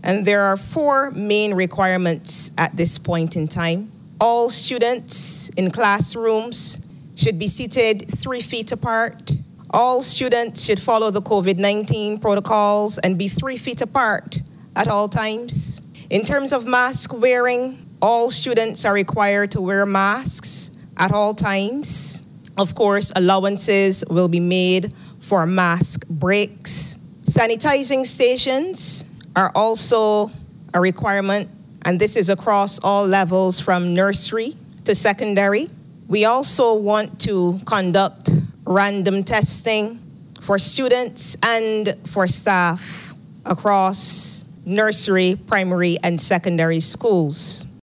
And there are four main requirements at this point in time. All students in classrooms should be seated 3 feet apart. All students should follow the COVID-19 protocols and be 3 feet apart at all times. In terms of mask wearing, all students are required to wear masks at all times. Of course, allowances will be made for mask breaks. Sanitizing stations are also a requirement, and this is across all levels from nursery to secondary. We also want to conduct random testing for students and for staff across nursery, primary, and secondary schools.